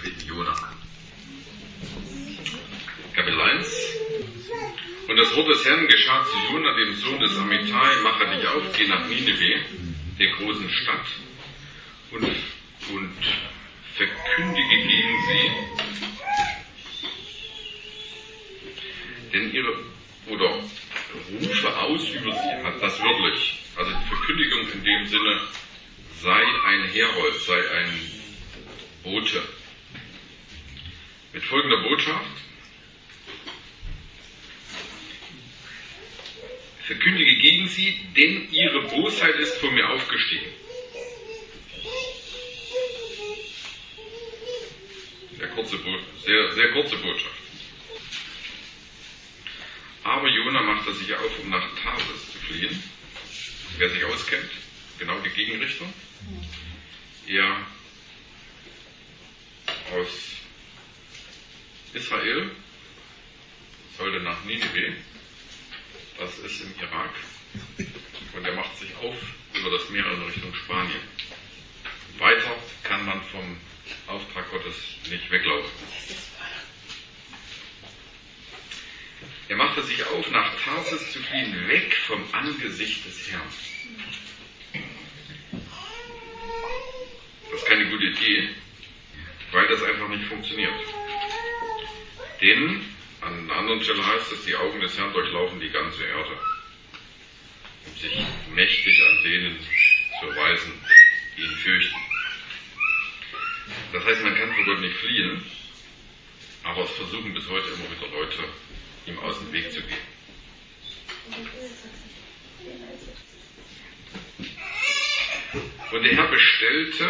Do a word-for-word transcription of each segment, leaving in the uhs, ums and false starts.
Propheten Jona. Kapitel eins. Und das Wort des Herrn geschah zu Jona, dem Sohn des Amittai: Mache dich auf, geh nach Nineveh, der großen Stadt, und, und verkündige gegen sie, denn ihre, oder rufe aus über sie, hat das wörtlich, also die Verkündigung in dem Sinne, sei ein Herold, sei ein Bote. Mit folgender Botschaft: Verkündige gegen sie, denn ihre Bosheit ist vor mir aufgestiegen. Sehr kurze, sehr, sehr kurze Botschaft. Aber Jona machte sich auf, um nach Tarsis zu fliehen. Wer sich auskennt, genau die Gegenrichtung. Er aus Israel sollte nach Nineveh, das ist im Irak, und er macht sich auf über das Meer in Richtung Spanien. Weiter kann man vom Auftrag Gottes nicht weglaufen. Er machte sich auf, nach Tarsis zu fliehen, weg vom Angesicht des Herrn. Das ist keine gute Idee, weil das einfach nicht funktioniert. Denn an einer anderen Stelle heißt es, die Augen des Herrn durchlaufen die ganze Erde, um sich mächtig an denen zu erweisen, die ihn fürchten. Das heißt, man kann vor Gott nicht fliehen, aber es versuchen bis heute immer wieder Leute, ihm aus dem Weg zu gehen. Und der Herr bestellte,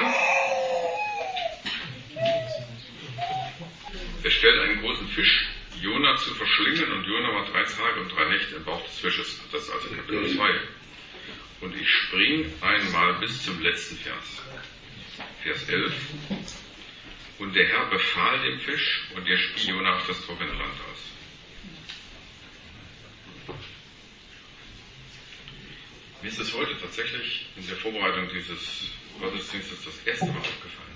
bestellte einen großen Fisch, Jona zu verschlingen, und Jona war drei Tage und drei Nächte im Bauch des Fisches. Das ist also Kapitel zwei. Und ich spring einmal bis zum letzten Vers. Vers elf. Und der Herr befahl dem Fisch, und er spie Jona auf das trockene Land aus. Mir ist es heute tatsächlich in der Vorbereitung dieses Gottesdienstes das erste Mal aufgefallen,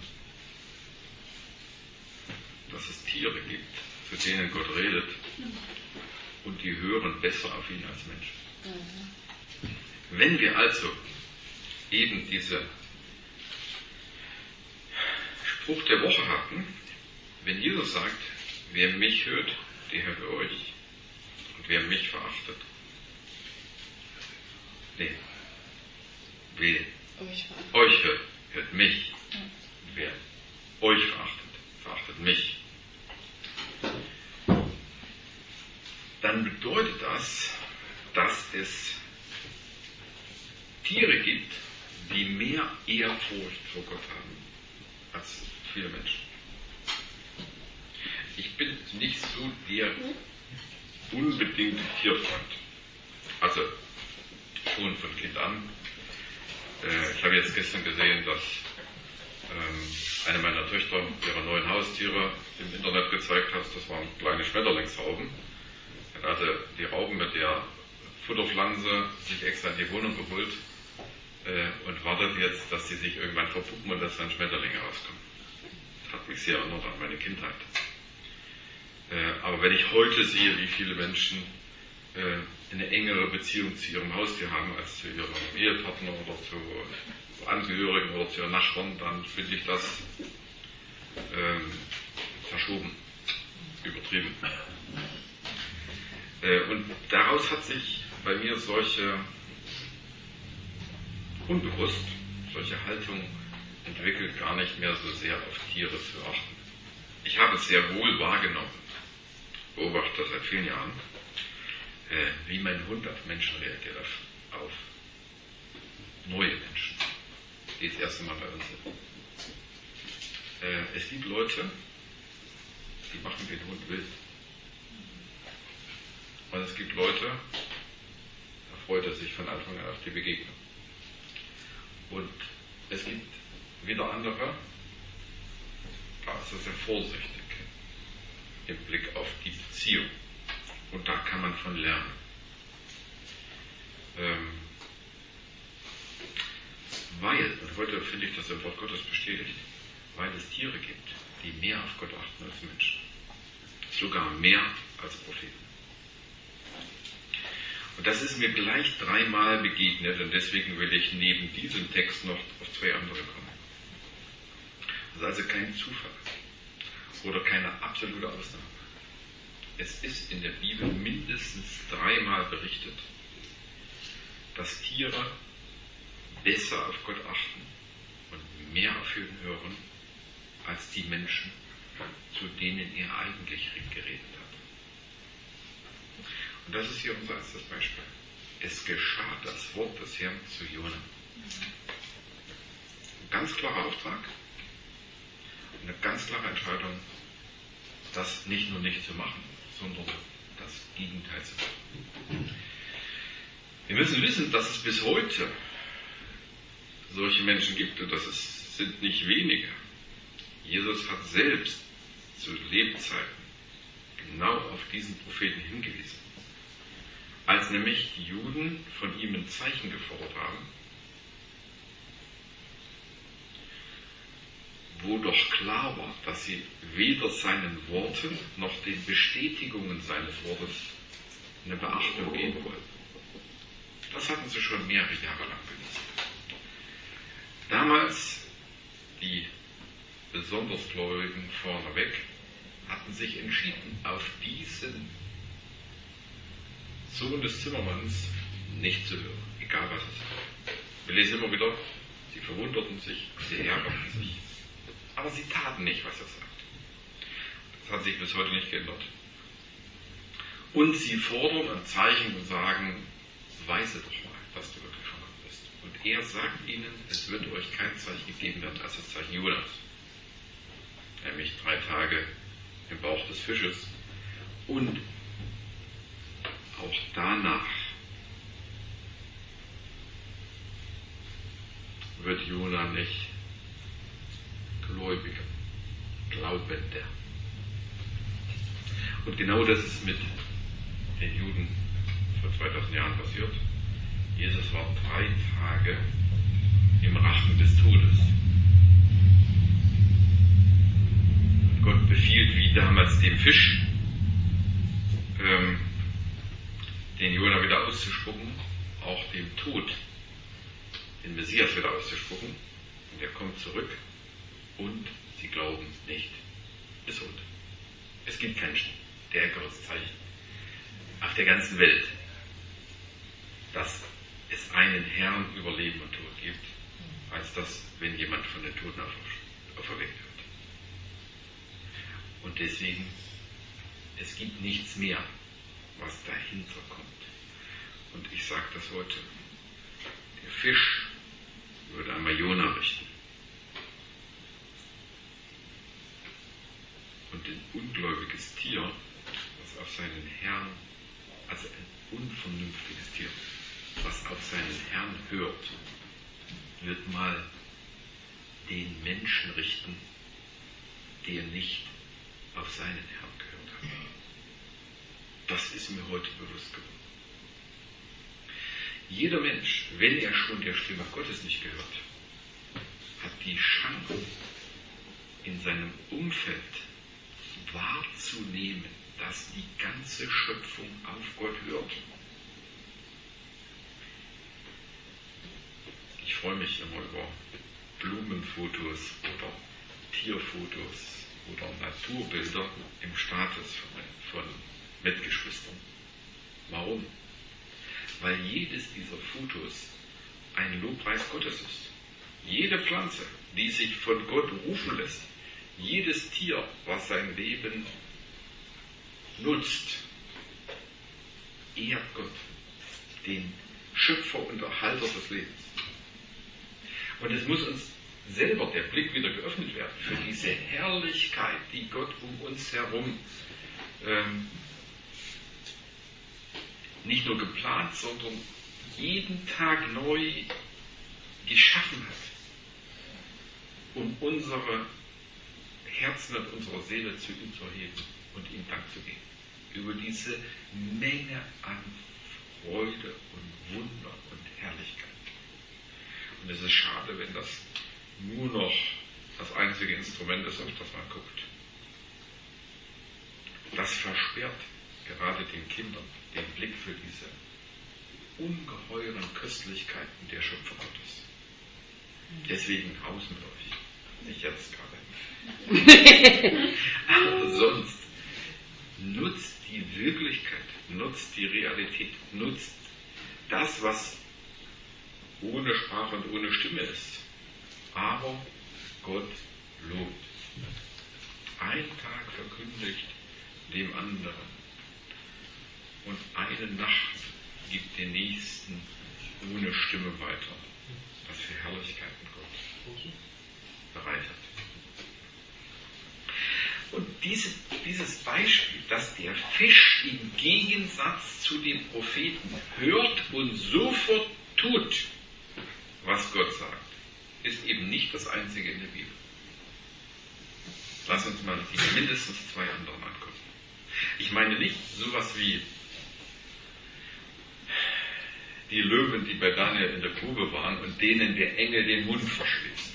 dass es Tiere gibt, zu denen Gott redet, und die hören besser auf ihn als Menschen. Wenn wir also eben diese Spruch der Woche hatten, wenn Jesus sagt, wer mich hört, der hört euch, und wer mich verachtet, nee, wer euch, euch hört, hört mich, ja. Wer euch verachtet, verachtet mich. Dann bedeutet das, dass es Tiere gibt, die mehr Ehrfurcht vor Gott haben als viele Menschen. Ich bin nicht so der unbedingte Tierfreund. Also schon von Kind an. Äh, ich habe jetzt gestern gesehen, dass ähm, eine meiner Töchter ihre neuen Haustiere im Internet gezeigt hat. Das waren kleine Schmetterlingsrauben. Hat also die Rauben mit der Futterpflanze sich extra in die Wohnung geholt äh, und wartet jetzt, dass sie sich irgendwann verpuppen und dass dann Schmetterlinge rauskommen. Das hat mich sehr erinnert an meine Kindheit. Äh, aber wenn ich heute sehe, wie viele Menschen äh, eine engere Beziehung zu ihrem Haustier haben als zu ihrem Ehepartner oder zu, zu Angehörigen oder zu ihren Nachbarn, dann finde ich das ähm, verschoben, übertrieben. Äh, und daraus hat sich bei mir solche, unbewusst, solche Haltung entwickelt, gar nicht mehr so sehr auf Tiere zu achten. Ich habe es sehr wohl wahrgenommen, beobachte das seit vielen Jahren, äh, wie mein Hund auf Menschen reagiert, auf, auf neue Menschen, die das erste Mal bei uns sind. Äh, es gibt Leute, die machen den Hund wild. Und es gibt Leute, da freut er sich von Anfang an auf die Begegnung. Und es gibt wieder andere, da ist er sehr vorsichtig im Blick auf die Beziehung. Und da kann man von lernen. Ähm, weil, und heute finde ich das im Wort Gottes bestätigt, weil es Tiere gibt, die mehr auf Gott achten als Menschen. Sogar mehr als Propheten. Und das ist mir gleich dreimal begegnet und deswegen will ich neben diesem Text noch auf zwei andere kommen. Das ist also kein Zufall oder keine absolute Ausnahme. Es ist in der Bibel mindestens dreimal berichtet, dass Tiere besser auf Gott achten und mehr auf ihn hören, als die Menschen, zu denen er eigentlich geredet hat. Und das ist hier unser erstes Beispiel. Es geschah das Wort des Herrn zu Jona. Ein ganz klarer Auftrag, eine ganz klare Entscheidung, das nicht nur nicht zu machen, sondern das Gegenteil zu machen. Wir müssen wissen, dass es bis heute solche Menschen gibt und das ist, sind nicht wenige. Jesus hat selbst zu Lebzeiten genau auf diesen Propheten hingewiesen. Als nämlich die Juden von ihm ein Zeichen gefordert haben, wo doch klar war, dass sie weder seinen Worten noch den Bestätigungen seines Wortes eine Beachtung geben wollten. Das hatten sie schon mehrere Jahre lang benutzt. Damals, die besonders Gläubigen vorneweg, hatten sich entschieden, auf diesen Sohn des Zimmermanns nicht zu hören, egal was es war. Wir lesen immer wieder, sie verwunderten sich, sie ärgerten sich, aber sie taten nicht, was er sagt. Das hat sich bis heute nicht geändert. Und sie fordern ein Zeichen und sagen, weise doch mal, dass du wirklich von Gott bist. Und er sagt ihnen, es wird euch kein Zeichen gegeben werden als das Zeichen Jonas. Nämlich drei Tage im Bauch des Fisches. Und auch danach wird Jona nicht gläubiger, glaubender. Und genau das ist mit den Juden vor zweitausend Jahren passiert. Jesus war drei Tage im Rachen des Todes. Und Gott befiehlt, wie damals dem Fisch, ähm, den Jona wieder auszuspucken, auch dem Tod, den Messias wieder auszuspucken. Und er kommt zurück und sie glauben nicht. Bis heute. Es gibt kein stärkeres Zeichen auf der ganzen Welt, dass es einen Herrn über Leben und Tod gibt, als das, wenn jemand von den Toten auferweckt wird. Und deswegen, es gibt nichts mehr, was dahinter kommt. Und ich sage das heute, der Fisch würde einmal Jona richten. Und ein ungläubiges Tier, was auf seinen Herrn, also ein unvernünftiges Tier, was auf seinen Herrn hört, wird mal den Menschen richten, der nicht auf seinen Herrn gehört hat. Das ist mir heute bewusst geworden. Jeder Mensch, wenn er schon der Stimme Gottes nicht gehört, hat die Chance, in seinem Umfeld wahrzunehmen, dass die ganze Schöpfung auf Gott hört. Ich freue mich immer über Blumenfotos oder Tierfotos oder Naturbilder im Status von, von Mitgeschwistern. Warum? Weil jedes dieser Fotos ein Lobpreis Gottes ist. Jede Pflanze, die sich von Gott rufen lässt, jedes Tier, was sein Leben nutzt, ehrt Gott, den Schöpfer und Erhalter des Lebens. Und es muss uns selber der Blick wieder geöffnet werden für diese Herrlichkeit, die Gott um uns herum ähm, nicht nur geplant, sondern jeden Tag neu geschaffen hat, um unsere Herzen und unsere Seele zu ihm zu erheben und ihm Dank zu geben. Über diese Menge an Freude und Wunder und Herrlichkeit. Und es ist schade, wenn das nur noch das einzige Instrument ist, auf das man guckt. Das versperrt gerade den Kindern den Blick für diese ungeheuren Köstlichkeiten der Schöpfung Gottes. Deswegen raus mit euch. Nicht jetzt gerade. Aber sonst nutzt die Wirklichkeit, nutzt die Realität, nutzt das, was ohne Sprache und ohne Stimme ist. Aber Gott lobt. Ein Tag verkündigt dem anderen. Und eine Nacht gibt den nächsten ohne Stimme weiter. Was für Herrlichkeiten Gott bereitet. Und diese, dieses Beispiel, dass der Fisch im Gegensatz zu den Propheten hört und sofort tut, was Gott sagt, ist eben nicht das einzige in der Bibel. Lass uns mal die mindestens zwei anderen angucken. Ich meine nicht sowas wie die Löwen, die bei Daniel in der Grube waren und denen der Engel den Mund verschließt.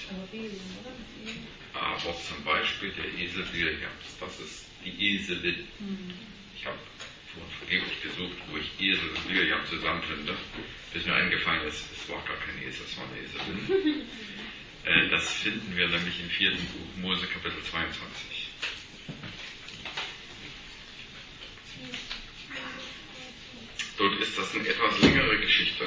Aber zum Beispiel der Esel Biljams, das ist die Eselin. Ich habe vorhin vergeblich gesucht, wo ich Esel und Biljam zusammenfinde, bis mir eingefallen ist, es war gar kein Esel, es war eine Eselin. äh, das finden wir nämlich im vierten Buch Mose Kapitel zweiundzwanzig. Dort ist das eine etwas längere Geschichte.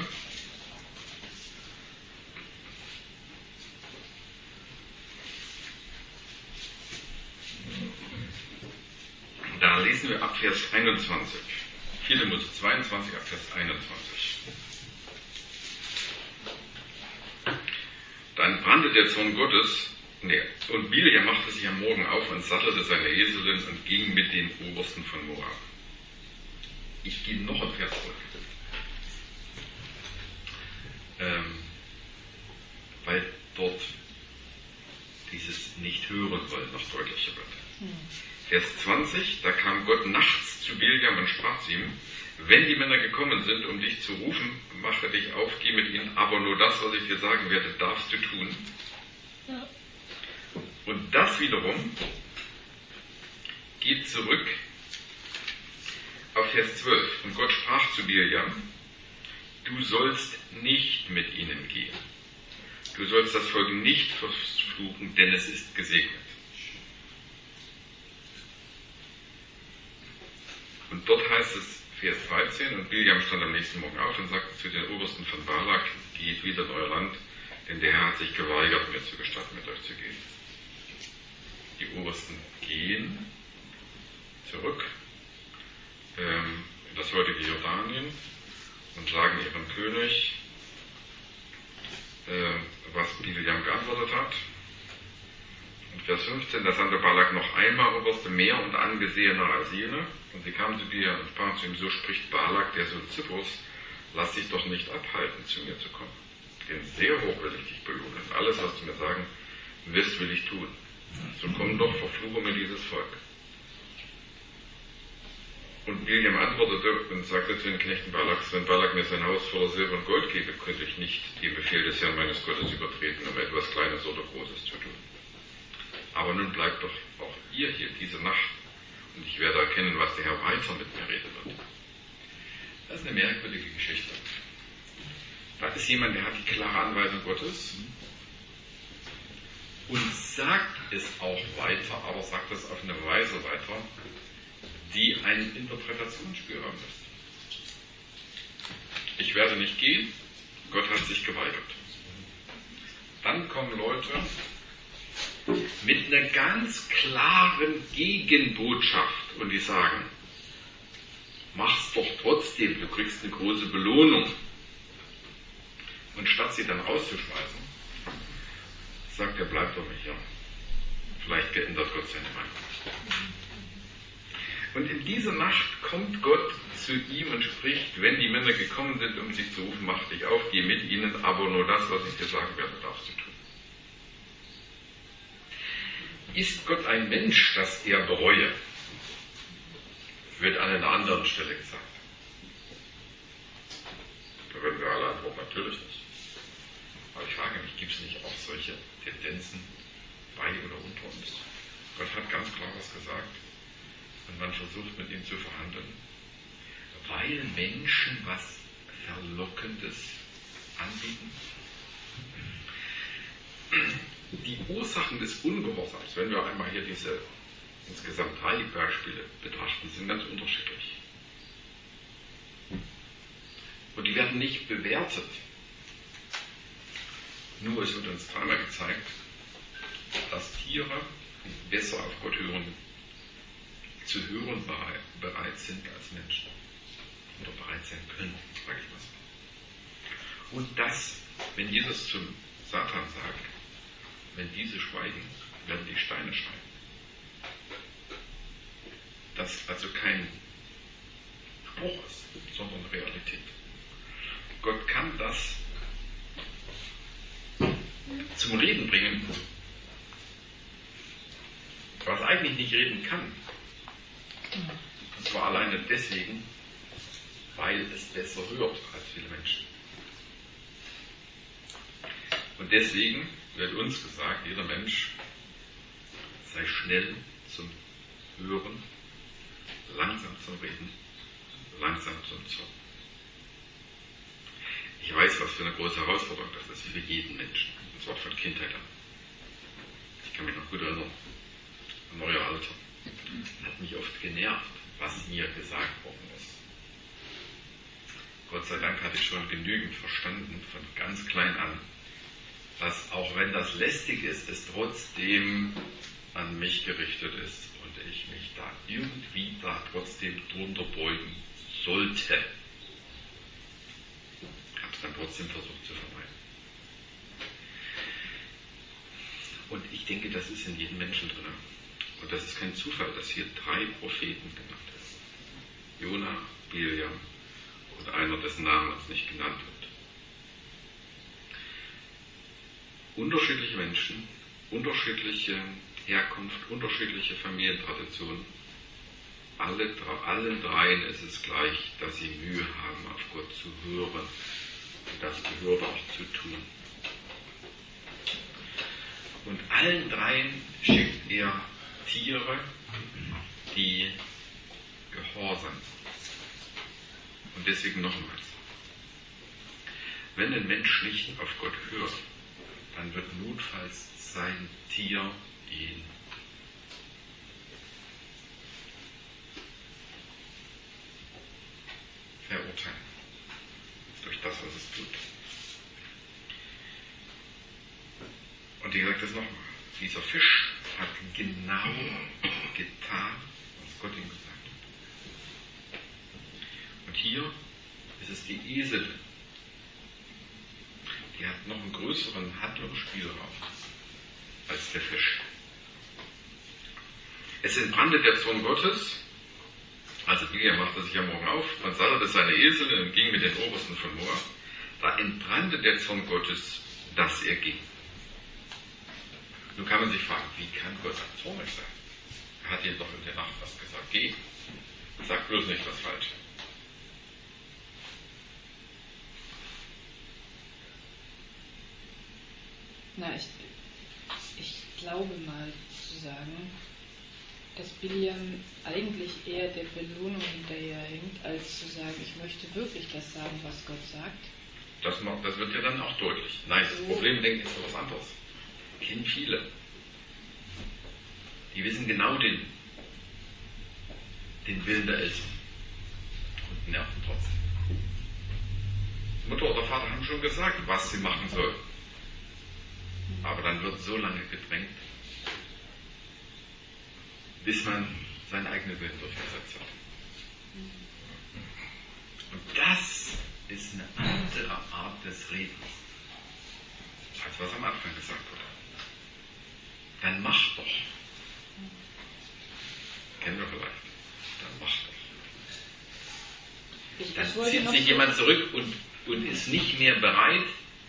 Da lesen wir ab Vers einundzwanzig. vierte Mose zweiundzwanzig ab Vers einundzwanzig. Dann brannte der Zorn Gottes, nee, und Biljam machte sich am Morgen auf und sattelte seine Eselin und ging mit den Obersten von Moab. Ich gehe noch ein Vers zurück. Ähm, weil dort dieses Nicht-Hören wollen noch deutlicher wird. Hm. Vers zwanzig, da kam Gott nachts zu Biljam und sprach zu ihm, wenn die Männer gekommen sind, um dich zu rufen, mache dich auf, geh mit ihnen, aber nur das, was ich dir sagen werde, darfst du tun. Ja. Und das wiederum geht zurück auf Vers zwölf. Und Gott sprach zu Biljam, du sollst nicht mit ihnen gehen. Du sollst das Volk nicht verfluchen, denn es ist gesegnet. Und dort heißt es, Vers dreizehn, und Biljam stand am nächsten Morgen auf und sagte zu den Obersten von Balak, geht wieder in euer Land, denn der Herr hat sich geweigert, mir zu gestatten, mit euch zu gehen. Die Obersten gehen zurück ähm, in das heutige Jordanien und sagen ihrem König, äh, was Biljam geantwortet hat. Und Vers fünfzehn, da sandte Balak noch einmal Oberste, mehr und angesehener als jene. Und sie kamen zu dir und sprachen zu ihm, so spricht Balak, der Sohn Zippors, lass dich doch nicht abhalten, zu mir zu kommen. Denn sehr hoch will ich dich belohnen. Alles, was du mir sagen wirst, will ich tun. So komm doch, verfluche mir dieses Volk. Und Biljam antwortete und sagte zu den Knechten Balaks, wenn Balak mir sein Haus voller Silber und Gold gebe, könnte ich nicht den Befehl des Herrn meines Gottes übertreten, um etwas Kleines oder Großes zu tun. Aber nun bleibt doch auch ihr hier diese Nacht, und ich werde erkennen, was der Herr weiter mit mir reden wird. Das ist eine merkwürdige Geschichte. Da ist jemand, der hat die klare Anweisung Gottes und sagt es auch weiter, aber sagt es auf eine Weise weiter, die einen Interpretationsspielraum lässt. Ich werde nicht gehen, Gott hat sich geweigert. Dann kommen Leute mit einer ganz klaren Gegenbotschaft und die sagen, mach's doch trotzdem, du kriegst eine große Belohnung. Und statt sie dann rauszuschmeißen, sagt er, bleib doch nicht hier. Vielleicht geändert Gott seine Meinung. Und in dieser Nacht kommt Gott zu ihm und spricht, wenn die Männer gekommen sind, um sich zu rufen, mach dich auf, geh mit ihnen, aber nur das, was ich dir sagen werde, darfst du tun. Ist Gott ein Mensch, dass er bereue? Wird an einer anderen Stelle gesagt. Da würden wir alle antworten, natürlich nicht. Aber ich frage mich, gibt es nicht auch solche Tendenzen bei oder unter uns. Gott hat ganz klar was gesagt und man versucht mit ihm zu verhandeln, weil Menschen was Verlockendes anbieten. Die Ursachen des Ungehorsams, wenn wir einmal hier diese insgesamt drei Beispiele betrachten, sind ganz unterschiedlich. Und die werden nicht bewertet. Nur es wird uns dreimal gezeigt, dass Tiere besser auf Gott hören, zu hören bereit sind als Menschen. Oder bereit sein können, sage ich mal so. Und dass, wenn Jesus zum Satan sagt, wenn diese schweigen, werden die Steine schweigen. Das also kein Spruch ist, sondern Realität. Gott kann das zum Reden bringen, was eigentlich nicht reden kann. Und zwar alleine deswegen, weil es besser hört als viele Menschen. Und deswegen wird uns gesagt, jeder Mensch sei schnell zum Hören, langsam zum Reden, langsam zum Zorn. Ich weiß, was für eine große Herausforderung das ist für jeden Menschen. Und zwar von Kindheit an. Ich kann mich noch gut erinnern, an euer Alter. Hat mich oft genervt, was mir gesagt worden ist. Gott sei Dank hatte ich schon genügend verstanden, von ganz klein an, dass auch wenn das lästig ist, es trotzdem an mich gerichtet ist und ich mich da irgendwie da trotzdem drunter beugen sollte. Ich habe es dann trotzdem versucht zu vermeiden. Und ich denke, das ist in jedem Menschen drin. Und das ist kein Zufall, dass hier drei Propheten genannt sind. Jona, Biliam und einer, dessen Name uns nicht genannt wird. Unterschiedliche Menschen, unterschiedliche Herkunft, unterschiedliche Familientraditionen. Alle, allen dreien ist es gleich, dass sie Mühe haben, auf Gott zu hören und das gehört auch zu tun. Und allen dreien schickt er Tiere, die gehorsam sind. Und deswegen nochmals. Wenn ein Mensch nicht auf Gott hört, dann wird notfalls sein Tier ihn verurteilen. Durch das, was es tut. Und wie gesagt das nochmal. Dieser Fisch hat genau getan, was Gott ihm gesagt hat. Und hier ist es die Eselin. Die hat noch einen größeren Handlungsspielraum als der Fisch. Es entbrannte der Zorn Gottes, also Biliam machte sich am Morgen auf, man sattete seine Esel und ging mit den Obersten von Moab. Da entbrannte der Zorn Gottes, dass er ging. Nun kann man sich fragen, wie kann Gott zornig sein? Er hat ihm doch in der Nacht was gesagt. Geh, sag bloß nicht was falsch. Na, ich, ich glaube mal zu sagen, dass Biliam eigentlich eher der Belohnung hinterherhinkt, als zu sagen, ich möchte wirklich das sagen, was Gott sagt. Das, das wird ja dann auch deutlich. Nein, das Problem, denke ich, ist etwas anderes. Kennen viele. Die wissen genau den, den Willen der Eltern und nerven trotzdem. Mutter oder Vater haben schon gesagt, was sie machen sollen. Aber dann wird so lange gedrängt, bis man seinen eigenen Willen durchgesetzt hat. Und das ist eine andere Art des Redens, als was am Anfang gesagt wurde. Dann mach doch. Kennen wir vielleicht. Dann mach doch. Dann zieht sich jemand zurück und, und ist nicht mehr bereit,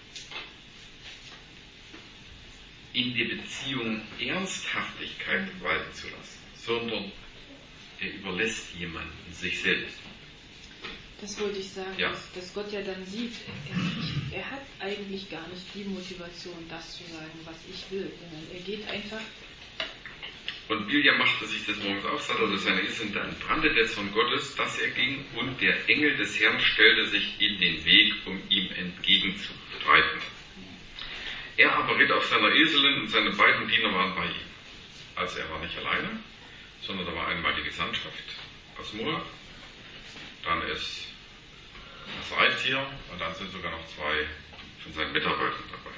in der Beziehung Ernsthaftigkeit walten zu lassen, sondern er überlässt jemanden sich selbst. Das wollte ich sagen, Ja. dass, dass Gott ja dann sieht, er, er hat eigentlich gar nicht die Motivation, das zu sagen, was ich will, sondern er geht einfach. Und Biljam machte sich des Morgens auf, satt also seine Eselin, dann brannte der Zorn Gottes, dass er ging, und der Engel des Herrn stellte sich in den Weg, um ihm entgegenzustreiten. Er aber ritt auf seiner Eselin und seine beiden Diener waren bei ihm. Also er war nicht alleine, sondern da war einmal die Gesandtschaft aus Moab, dann ist das Reittier und dann sind sogar noch zwei von seinen Mitarbeitern dabei.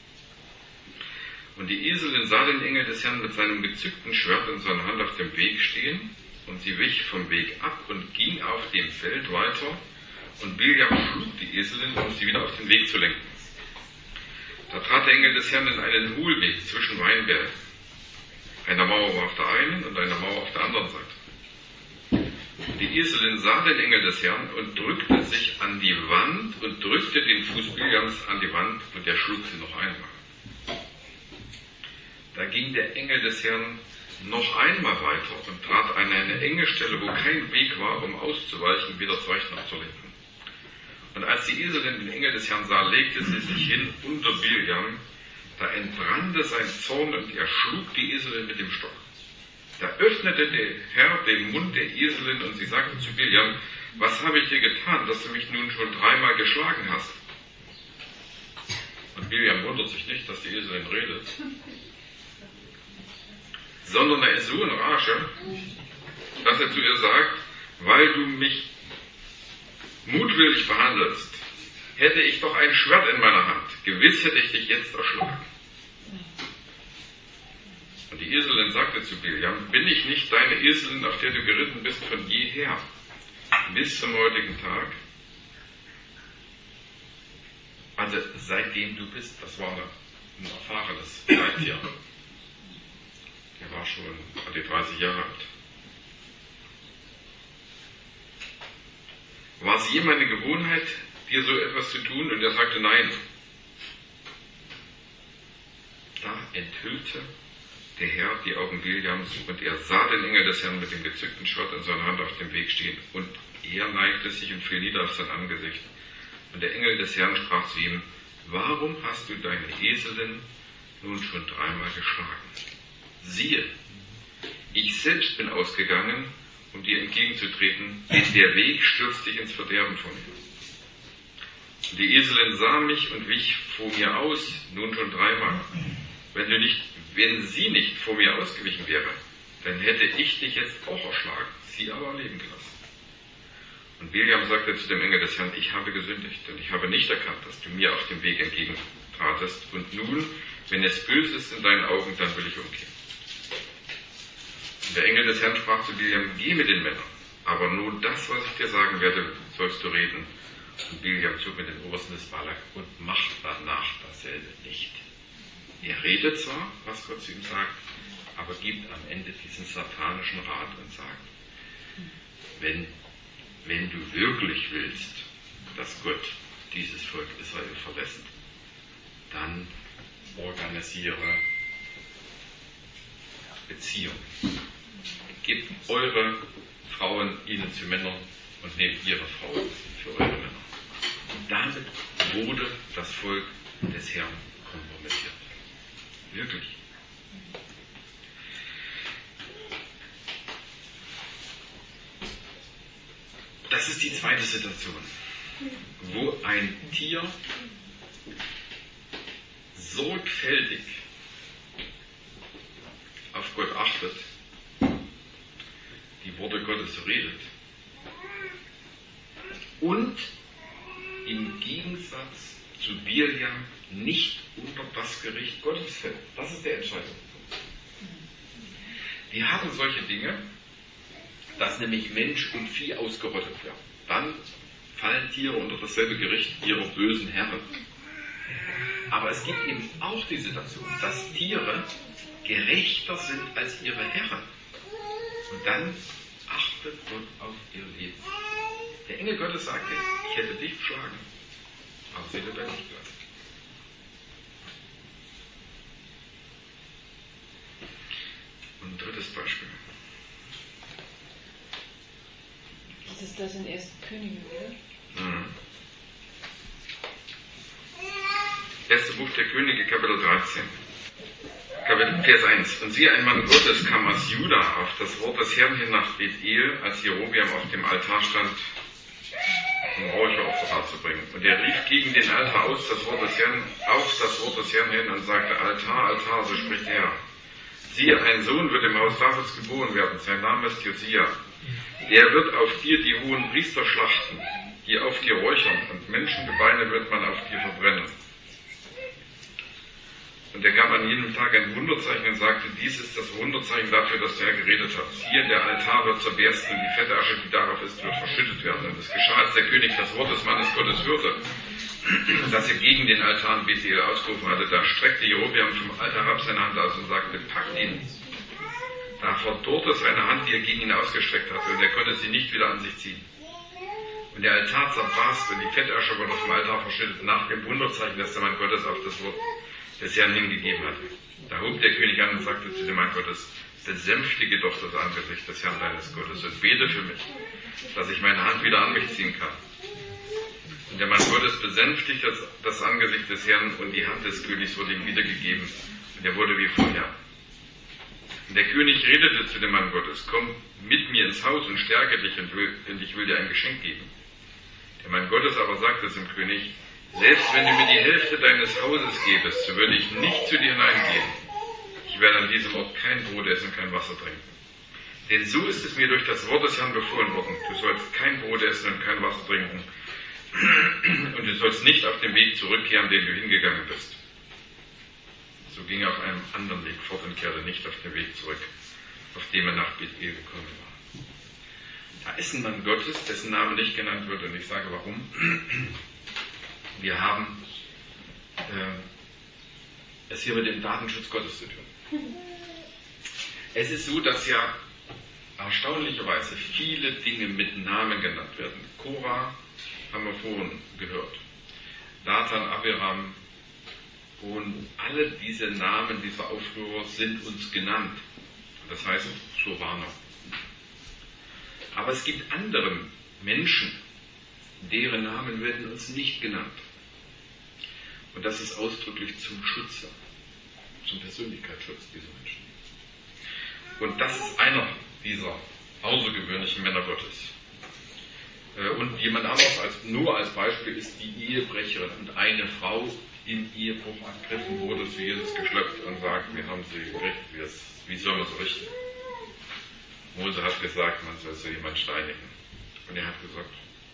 Und die Eselin sah den Engel des Herrn mit seinem gezückten Schwert in seiner Hand auf dem Weg stehen, und sie wich vom Weg ab und ging auf dem Feld weiter, und Biljam schlug die Eselin, um sie wieder auf den Weg zu lenken. Da trat der Engel des Herrn in einen Hohlweg zwischen Weinbergen. Eine Mauer war auf der einen und eine Mauer auf der anderen Seite. Die Eselin sah den Engel des Herrn und drückte sich an die Wand und drückte den Fuß Biljams an die Wand, und er schlug sie noch einmal. Da ging der Engel des Herrn noch einmal weiter und trat an eine enge Stelle, wo kein Weg war, um auszuweichen, weder zur rechten noch zur linken. Und als die Eselin den Engel des Herrn sah, legte sie sich hin unter Biljam. Da entbrannte sein Zorn, und er schlug die Eselin mit dem Stock. Da öffnete der Herr den Mund der Eselin, und sie sagte zu Biljam: Was habe ich dir getan, dass du mich nun schon dreimal geschlagen hast? Und Biljam wundert sich nicht, dass die Eselin redet, sondern er ist so in Rage, dass er zu ihr sagt: Weil du mich mutwillig behandelst, hätte ich doch ein Schwert in meiner Hand. Gewiss hätte ich dich jetzt erschlagen. Und die Eselin sagte zu Biljam: Bin ich nicht deine Eselin, auf der du geritten bist von jeher, bis zum heutigen Tag? Also seitdem du bist, das war ein erfahrenes Reittier. Er war schon an die dreißig Jahre alt. War es je meine Gewohnheit, dir so etwas zu tun? Und er sagte: Nein. Da enthüllte der Herr die Augen Biljams, und er sah den Engel des Herrn mit dem gezückten Schwert in seiner Hand auf dem Weg stehen, und er neigte sich und fiel nieder auf sein Angesicht. Und der Engel des Herrn sprach zu ihm: Warum hast du deine Eselin nun schon dreimal geschlagen? Siehe, ich selbst bin ausgegangen, um dir entgegenzutreten, denn der Weg stürzt dich ins Verderben von mir. Und die Eselin sah mich und wich vor mir aus, nun schon dreimal. Wenn du nicht, wenn sie nicht vor mir ausgewichen wäre, dann hätte ich dich jetzt auch erschlagen, sie aber leben gelassen. Und Biljam sagte zu dem Engel des Herrn: Ich habe gesündigt, und ich habe nicht erkannt, dass du mir auf dem Weg entgegentratest. Und nun, wenn es böse ist in deinen Augen, dann will ich umkehren. Und der Engel des Herrn sprach zu Biljam: Geh mit den Männern, aber nur das, was ich dir sagen werde, sollst du reden. Und Biljam zog mit den Obersten des Balak und macht danach dasselbe nicht. Er redet zwar, was Gott zu ihm sagt, aber gibt am Ende diesen satanischen Rat und sagt: Wenn, wenn du wirklich willst, dass Gott dieses Volk Israel verlässt, dann organisiere Beziehung. Gebt eure Frauen ihnen zu Männern und nehmt ihre Frauen für eure Männer. Und damit wurde das Volk des Herrn kompromittiert. Wirklich. Das ist die zweite Situation, wo ein Tier sorgfältig auf Gott achtet, die Worte Gottes redet und im Gegensatz zu Biljam nicht unter das Gericht Gottes fällt. Das ist der entscheidende Punkt. Wir haben solche Dinge, dass nämlich Mensch und Vieh ausgerottet werden. Dann fallen Tiere unter dasselbe Gericht ihrer bösen Herren. Aber es gibt eben auch die Situation, dass Tiere gerechter sind als ihre Herren. Und dann achtet Gott auf ihr Leben. Der Engel Gottes sagte: Ich hätte dich geschlagen, aber sie lebendig bleiben. Und ein drittes Beispiel. Das ist das in ersten Könige, oder? Mhm. Erstes Buch der Könige, Kapitel dreizehn. Kapitel Vers eins. Und siehe, ein Mann Gottes kam aus Juda auf das Wort des Herrn hin nach Bethel, als Jerobeam auf dem Altar stand, um Räucheropfer darzubringen. Und er rief gegen den Altar aus das Wort des Herrn, auf das Wort des Herrn hin und sagte, Altar, Altar, so spricht der Herr. Siehe, ein Sohn wird im Haus Davids geboren werden, sein Name ist Josia. Er wird auf dir die hohen Priester schlachten, die auf dir räuchern, und Menschengebeine wird man auf dir verbrennen. Und er gab an jedem Tag ein Wunderzeichen und sagte, dies ist das Wunderzeichen dafür, dass der Herr geredet hat. Siehe, der Altar wird zerbersten und die Fettasche, die darauf ist, wird verschüttet werden. Und es geschah, als der König das Wort des Mannes Gottes hörte, dass er gegen den Altar in Bethel ausgerufen hatte. Da streckte Jerobeam vom Altar ab seine Hand aus und sagte, packt ihn. Da verdorrte seine Hand, die er gegen ihn ausgestreckt hatte, und er konnte sie nicht wieder an sich ziehen. Und der Altar zerbarst und die Fettasche wurde vom Altar verschüttet, nach dem Wunderzeichen, das der Mann Gottes auf das Wort des Herrn hingegeben hatte. Da hob der König an und sagte zu dem Mann Gottes, besänftige doch das Angesicht des Herrn deines Gottes und bete für mich, dass ich meine Hand wieder an mich ziehen kann. Und der Mann Gottes besänftigte das, das Angesicht des Herrn, und die Hand des Königs wurde ihm wiedergegeben, und er wurde wie vorher. Und der König redete zu dem Mann Gottes, komm mit mir ins Haus und stärke dich, und, will, und ich will dir ein Geschenk geben. Der Mann Gottes aber sagte zum König, selbst wenn du mir die Hälfte deines Hauses gäbest, so würde ich nicht zu dir hineingehen. Ich werde an diesem Ort kein Brot essen und kein Wasser trinken. Denn so ist es mir durch das Wort des Herrn befohlen worden. Du sollst kein Brot essen und kein Wasser trinken. Und du sollst nicht auf den Weg zurückkehren, den du hingegangen bist. So ging er auf einem anderen Weg fort und kehrte nicht auf den Weg zurück, auf dem er nach Bethel gekommen war. Da ist ein Mann Gottes, dessen Name nicht genannt wird, und ich sage warum. Wir haben äh, es hier mit dem Datenschutz Gottes zu tun. Es ist so, dass ja erstaunlicherweise viele Dinge mit Namen genannt werden. Korah haben wir vorhin gehört. Dathan, Abiram und alle diese Namen dieser Aufrührer sind uns genannt. Das heißt zur Warnung. Aber es gibt andere Menschen, deren Namen werden uns nicht genannt. Und das ist ausdrücklich zum Schutze, zum Persönlichkeitsschutz dieser Menschen. Und das ist einer dieser außergewöhnlichen Männer Gottes. Und jemand anderes, als, nur als Beispiel, ist die Ehebrecherin. Und eine Frau im Ehebruch ergriffen wurde, zu Jesus geschleppt und sagt, wir haben sie gerichtet, wie soll man so richten? Mose hat gesagt, man soll so jemand steinigen. Und er hat gesagt,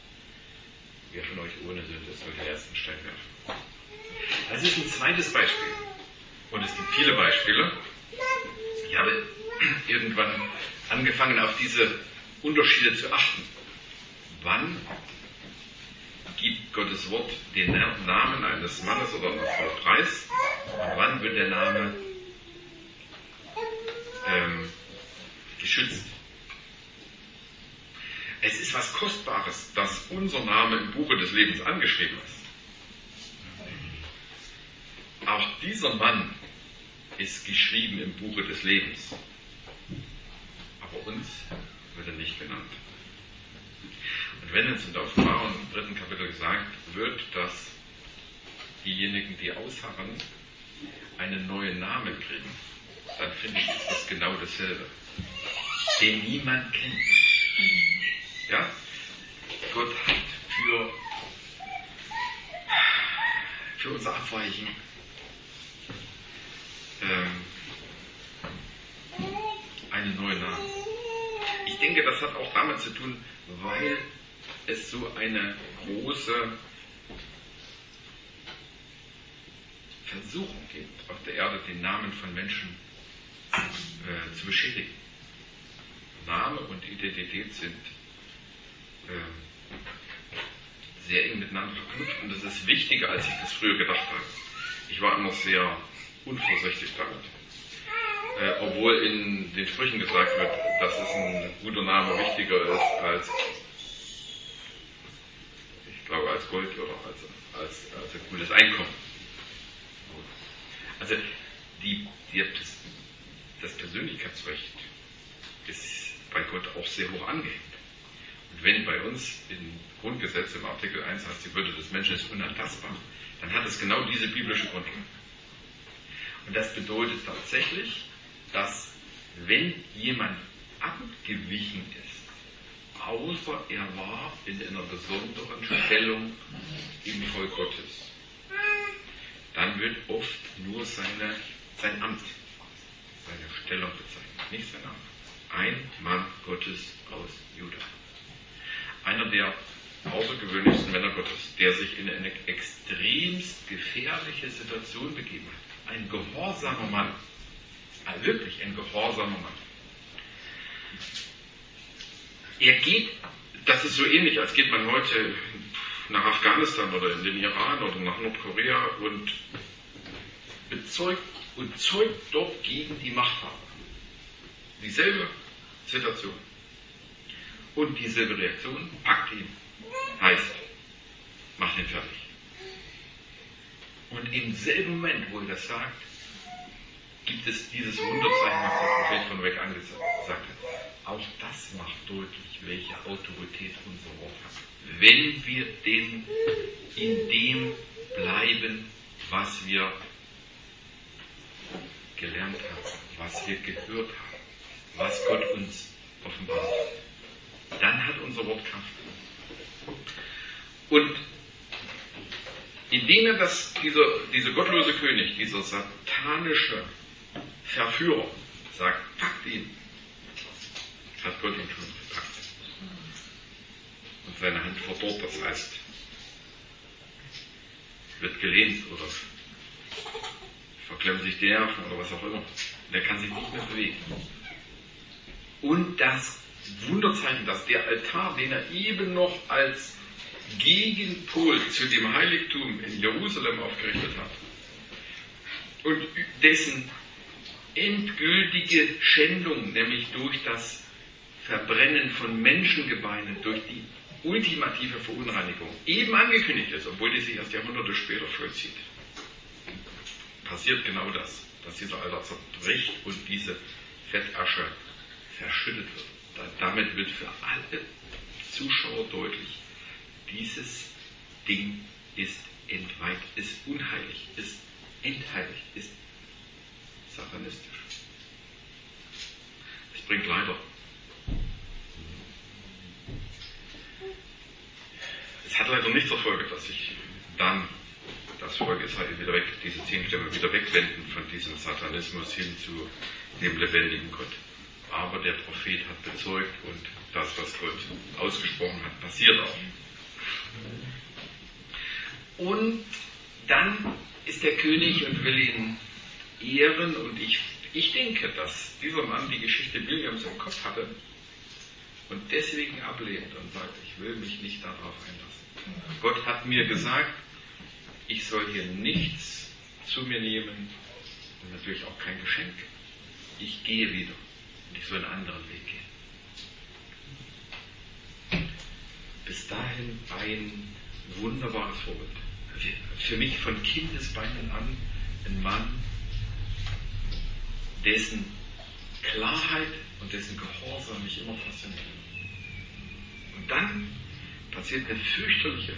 wer von euch ohne Sünde soll den ersten Stein werfen. Das ist ein zweites Beispiel. Und es gibt viele Beispiele. Ich habe irgendwann angefangen, auf diese Unterschiede zu achten. Wann gibt Gottes Wort den Namen eines Mannes oder einer Frau preis? Und wann wird der Name ähm, geschützt? Es ist was Kostbares, dass unser Name im Buche des Lebens angeschrieben ist. Auch dieser Mann ist geschrieben im Buche des Lebens. Aber uns wird er nicht genannt. Und wenn uns in der Offenbarung im dritten Kapitel gesagt wird, dass diejenigen, die ausharren, einen neuen Namen kriegen, dann finde ich, ist das genau dasselbe. Den niemand kennt. Ja? Gott hat für, für unser Abweichen ähm, einen neuen Namen. Ich denke, das hat auch damit zu tun, weil es so eine große Versuchung gibt, auf der Erde den Namen von Menschen äh, zu beschädigen. Name und Identität sind sehr eng miteinander verknüpft, und das ist wichtiger, als ich das früher gedacht habe. Ich war immer sehr unvorsichtig damit. Äh, obwohl in den Sprüchen gesagt wird, dass es ein guter Name wichtiger ist als, ich glaube, als Gold oder als, als, als ein gutes Einkommen. Also die, die, das Persönlichkeitsrecht ist bei Gott auch sehr hoch angehängt. Und wenn bei uns im Grundgesetz im Artikel eins heißt, die Würde des Menschen ist unantastbar, dann hat es genau diese biblische Grundlage. Und das bedeutet tatsächlich, dass wenn jemand abgewichen ist, außer er war in einer besonderen Stellung im Volk Gottes, dann wird oft nur seine, sein Amt, seine Stellung bezeichnet, nicht sein Amt. Ein Mann Gottes aus Juda. Einer der außergewöhnlichsten Männer Gottes, der sich in eine extremst gefährliche Situation begeben hat. Ein gehorsamer Mann. Also wirklich ein gehorsamer Mann. Er geht, das ist so ähnlich, als geht man heute nach Afghanistan oder in den Iran oder nach Nordkorea und bezeugt und zeugt dort gegen die Machthaber. Dieselbe Situation. Und dieselbe Reaktion, packt ihn, heißt, macht ihn fertig. Und im selben Moment, wo er das sagt, gibt es dieses Wunderzeichen, was der Prophet von weg angesagt hat. Auch das macht deutlich, welche Autorität unser Wort hat. Wenn wir denn in dem bleiben, was wir gelernt haben, was wir gehört haben, was Gott uns offenbart, dann hat unser Wort Kraft. Und indem er das, dieser, dieser gottlose König, dieser satanische Verführer sagt, packt ihn, hat Gott ihn schon gepackt. Und seine Hand verdorrt, das heißt, wird gelähmt oder verklemmt sich die Nerven oder was auch immer. Der kann sich nicht mehr bewegen. Und das Wunderzeichen, dass der Altar, den er eben noch als Gegenpol zu dem Heiligtum in Jerusalem aufgerichtet hat und dessen endgültige Schändung, nämlich durch das Verbrennen von Menschengebeinen, durch die ultimative Verunreinigung, eben angekündigt ist, obwohl die sich erst Jahrhunderte später vollzieht. Passiert genau das, dass dieser Altar zerbricht und diese Fettasche verschüttet wird. Damit wird für alle Zuschauer deutlich, dieses Ding ist entweiht, ist unheilig, ist entheiligt, ist satanistisch. Es bringt leider. Es hat leider nicht zur Folge, dass sich dann das Volk Israel wieder weg, diese zehn Stämme wieder wegwenden von diesem Satanismus hin zu dem lebendigen Gott. Aber der Prophet hat bezeugt und das, was Gott ausgesprochen hat, passiert auch. Und dann ist der König und will ihn ehren und ich, ich denke, dass dieser Mann die Geschichte Biljams im Kopf hatte und deswegen ablehnt und sagt, ich will mich nicht darauf einlassen. Gott hat mir gesagt, ich soll hier nichts zu mir nehmen und natürlich auch kein Geschenk. Ich gehe wieder. Und ich soll einen anderen Weg gehen. Bis dahin ein wunderbares Vorbild. Für mich von Kindesbeinen an ein Mann, dessen Klarheit und dessen Gehorsam mich immer fasziniert. Und dann passiert eine fürchterliche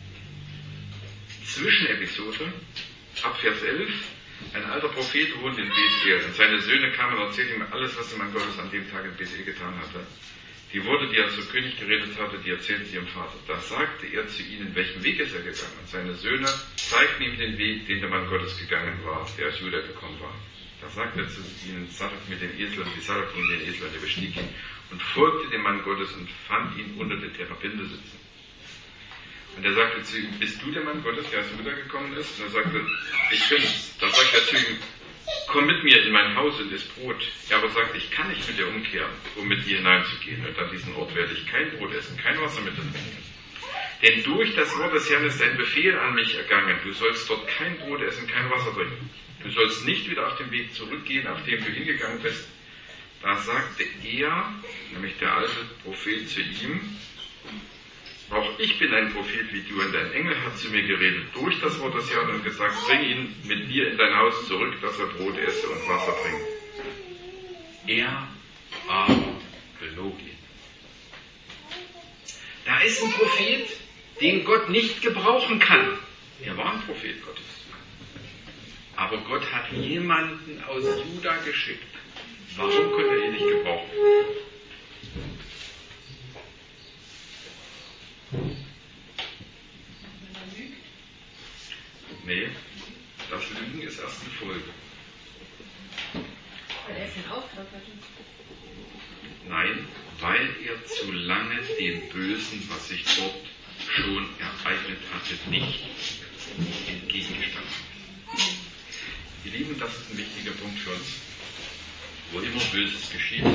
Zwischenepisode, ab Vers elf. Ein alter Prophet wohnt in Bethel und seine Söhne kamen und erzählten ihm alles, was der Mann Gottes an dem Tag in Bethel getan hatte. Die Worte, die er zum König geredet hatte, die erzählten sie ihrem Vater. Da sagte er zu ihnen, welchen Weg ist er gegangen? Und seine Söhne zeigten ihm den Weg, den der Mann Gottes gegangen war, der aus Juda gekommen war. Da sagte er zu ihnen, sattelt mit den Eseln, wie sattelt ihn den Esel, der bestieg ihn und folgte dem Mann Gottes und fand ihn unter der Terebinte sitzen. Und er sagte zu ihm, bist du der Mann Gottes, der aus Juda gekommen ist? Und er sagte, ich bin's. Da sagte er zu ihm, komm mit mir in mein Haus und iss Brot. Er aber sagte, ich kann nicht mit dir umkehren, um mit dir hineinzugehen. Und an diesem Ort werde ich kein Brot essen, kein Wasser mit dir trinken. Denn durch das Wort des Herrn ist ein Befehl an mich ergangen. Du sollst dort kein Brot essen, kein Wasser trinken. Du sollst nicht wieder auf den Weg zurückgehen, auf dem du hingegangen bist. Da sagte er, nämlich der alte Prophet zu ihm, auch ich bin ein Prophet wie du, und ein Engel hat zu mir geredet durch das Wort des Herrn und gesagt, bring ihn mit dir in dein Haus zurück, dass er Brot esse und Wasser trinkt. Er aber belog ihn. ist ein Prophet, den Gott nicht gebrauchen kann. Er war ein Prophet Gottes. Aber Gott hat jemanden aus Juda geschickt. Warum konnte er ihn nicht gebrauchen? Nee, das Lügen ist erst eine Folge. Weil er keinen Auftrag hatte. Nein, weil er zu lange dem Bösen, was sich dort schon ereignet hatte, nicht entgegengestanden ist. Ihr Lieben, das ist ein wichtiger Punkt für uns. Wo immer Böses geschieht,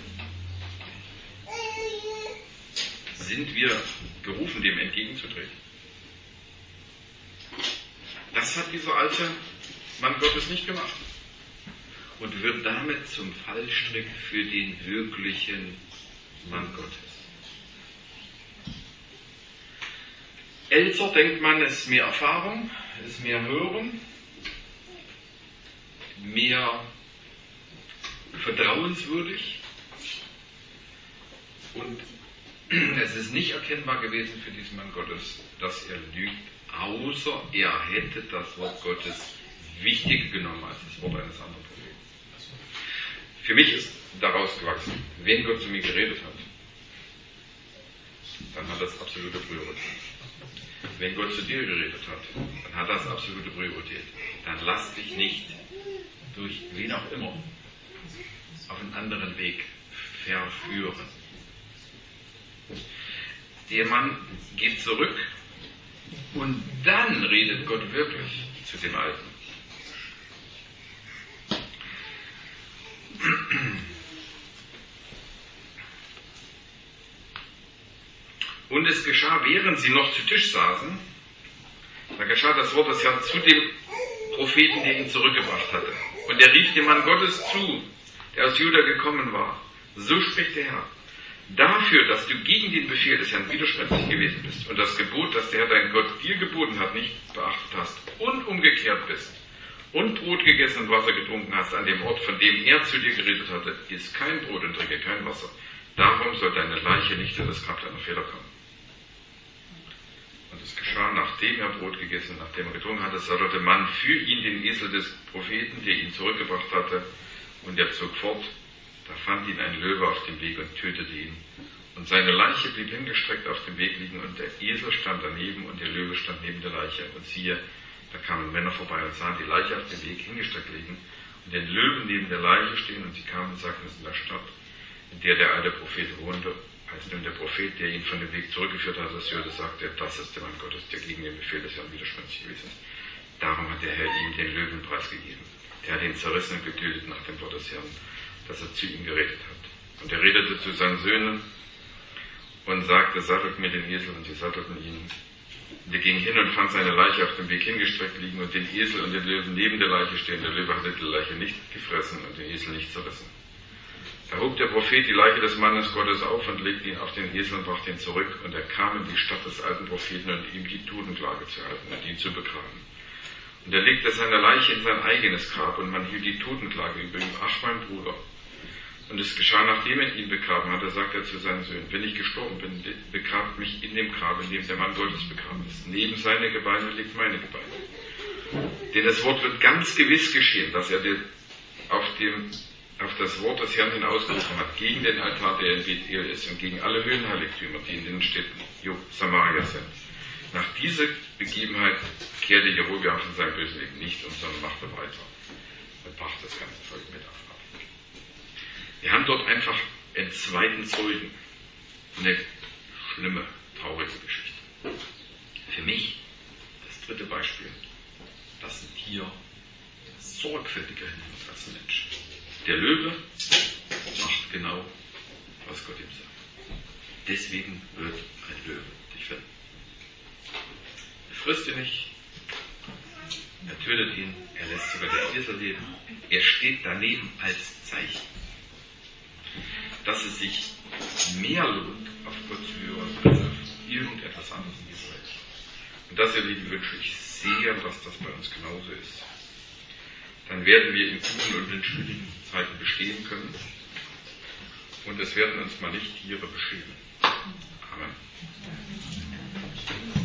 sind wir gerufen, dem entgegenzutreten. Das hat dieser alte Mann Gottes nicht gemacht. Und wird damit zum Fallstrick für den wirklichen Mann Gottes. Älter denkt man, ist mehr Erfahrung, ist mehr Hören, mehr vertrauenswürdig. Und es ist nicht erkennbar gewesen für diesen Mann Gottes, dass er lügt, außer er hätte das Wort Gottes wichtiger genommen als das Wort eines anderen Propheten. Für mich ist daraus gewachsen, wenn Gott zu mir geredet hat, dann hat das absolute Priorität. Wenn Gott zu dir geredet hat, dann hat das absolute Priorität. Dann lass dich nicht durch wen auch immer auf einen anderen Weg verführen. Der Mann geht zurück und dann redet Gott wirklich zu dem Alten. Und es geschah, während sie noch zu Tisch saßen, da geschah das Wort des Herrn zu dem Propheten, der ihn zurückgebracht hatte. Und er rief dem Mann Gottes zu, der aus Juda gekommen war. So spricht der Herr. Dafür, dass du gegen den Befehl des Herrn widerspenstig gewesen bist und das Gebot, das der Herr dein Gott dir geboten hat, nicht beachtet hast und umgekehrt bist und Brot gegessen und Wasser getrunken hast an dem Ort, von dem er zu dir geredet hatte, iss kein Brot und trinke kein Wasser. Darum soll deine Leiche nicht in das Grab deiner Väter kommen. Und es geschah, nachdem er Brot gegessen und nachdem er getrunken hatte, sattelte der Mann für ihn den Esel des Propheten, der ihn zurückgebracht hatte, und er zog fort. Da fand ihn ein Löwe auf dem Weg und tötete ihn. Und seine Leiche blieb hingestreckt auf dem Weg liegen, und der Esel stand daneben, und der Löwe stand neben der Leiche. Und siehe, da kamen Männer vorbei und sahen die Leiche auf dem Weg hingestreckt liegen, und den Löwen neben der Leiche stehen, und sie kamen und sagten es in der Stadt, in der der alte Prophet wohnte. Als nun der Prophet, der ihn von dem Weg zurückgeführt hat, das hörte, sagte er, das ist der Mann Gottes, der gegen den Befehl des Herrn widerspenstig gewesen ist. Darum hat der Herr ihm den Löwen preisgegeben. Der hat ihn zerrissen und getötet nach dem Wort des Herrn, dass er zu ihm geredet hat. Und er redete zu seinen Söhnen und sagte, sattelt mir den Esel, und sie sattelten ihn. Und er ging hin und fand seine Leiche auf dem Weg hingestreckt liegen und den Esel und den Löwen neben der Leiche stehen. Der Löwe hatte die Leiche nicht gefressen und den Esel nicht zerrissen. Da hob der Prophet die Leiche des Mannes Gottes auf und legte ihn auf den Esel und brachte ihn zurück. Und er kam in die Stadt des alten Propheten, um ihm die Totenklage zu halten und ihn zu begraben. Und er legte seine Leiche in sein eigenes Grab, und man hielt die Totenklage über ihm. Ach, mein Bruder. Und es geschah, nachdem er ihn begraben hatte, sagte er zu seinen Söhnen, wenn ich gestorben bin, begrabt mich in dem Grab, in dem der Mann Gottes begraben ist. Neben seine Gebeine liegt meine Gebeine. Denn das Wort wird ganz gewiss geschehen, dass er auf, dem, auf das Wort des Herrn hinausgerufen hat, gegen den Altar, der in Bethel ist, und gegen alle Höhenheiligtümer, die in den Städten Samaria sind. Nach dieser Begebenheit kehrte Jerobeam von seinem bösen Leben nicht um, sondern machte weiter und brachte das ganze Volk mit auf. Wir haben dort einfach einen zweiten Zeugen. Eine schlimme, traurige Geschichte. Für mich das dritte Beispiel, dass ein Tier sorgfältiger hinhört als ein Mensch. Der Löwe macht genau, was Gott ihm sagt. Deswegen wird ein Löwe dich finden. Er frisst ihn nicht, er tötet ihn, er lässt sogar den Esel leben. Er steht daneben als Zeichen, dass es sich mehr lohnt, auf Gott zu hören, als auf irgendetwas anderes in dieser Welt. Und das, ihr Lieben, wünsche ich sehr, dass das bei uns genauso ist. Dann werden wir in guten und wünschwilligen Zeiten bestehen können. und es werden uns mal nicht Tiere bescheren. Amen.